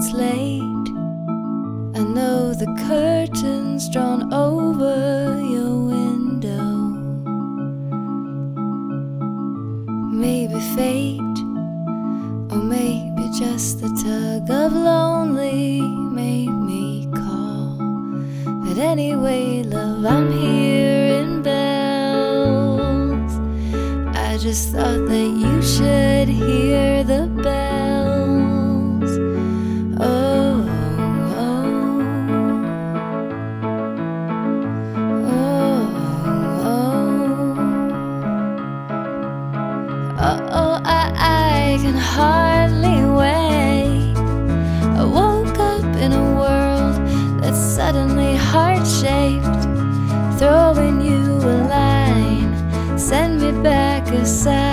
it's late. I know the curtains drawn over your window. Maybe fate, or maybe just the tug of lonely made me call. But anyway, love, I'm here in Bells. I just thought that you should hear the bells. Oh, oh, oh, oh, oh, I can hardly wait. I woke up in a world that's suddenly heart-shaped. Throwing you a line, send me back a sigh.